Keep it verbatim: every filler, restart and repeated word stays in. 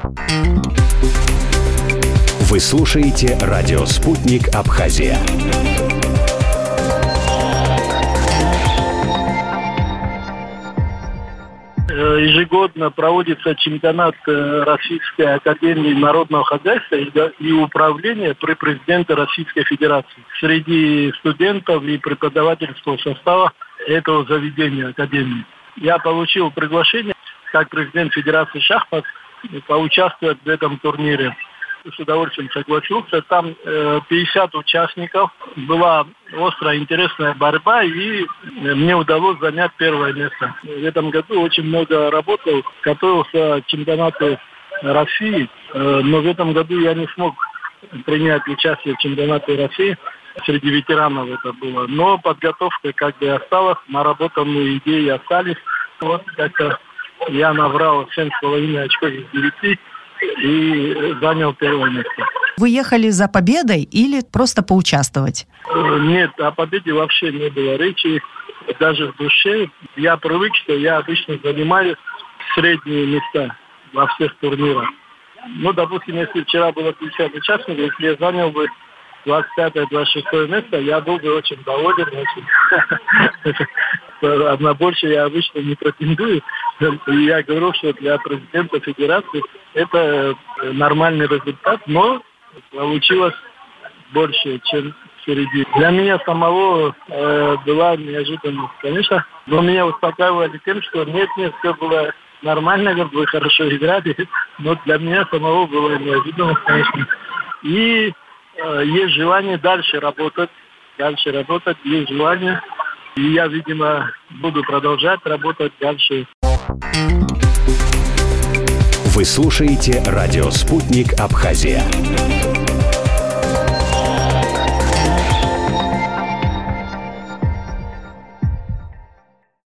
Вы слушаете радио «Спутник Абхазия». Ежегодно проводится чемпионат Российской академии народного хозяйства и управления при президенте Российской Федерации среди студентов и преподавательского состава этого заведения академии. Я получил приглашение как президент Федерации шахмат поучаствовать в этом турнире. С удовольствием согласился. Там э, пятьдесят участников. Была острая, интересная борьба, и мне удалось занять первое место. В этом году очень много работал, готовился к чемпионату России, э, но в этом году я не смог принять участие в чемпионате России. Среди ветеранов это было. Но подготовка как бы осталась, наработанные идеи остались. Вот как-то я набрал семь с половиной очков из девяти. И занял первое место. Вы ехали за победой или просто поучаствовать? Нет, о победе вообще не было речи, даже в душе. Я привык, что я обычно занимаю средние места во всех турнирах. Ну, допустим, если вчера было пятьдесят участников, если я занял бы двадцать пятое - двадцать шестое место, я был бы очень доволен. На больше я обычно не претендую. И я говорю, что для президента Федерации это нормальный результат, но получилось больше, чем впереди. Для меня самого э, была неожиданность, конечно. Но меня успокаивали тем, что нет-нет, все было нормально, как бы хорошо играли. Но для меня самого была неожиданность, конечно. И э, есть желание дальше работать. Дальше работать, есть желание. И я, видимо, буду продолжать работать дальше. Вы слушаете радио «Спутник Абхазия».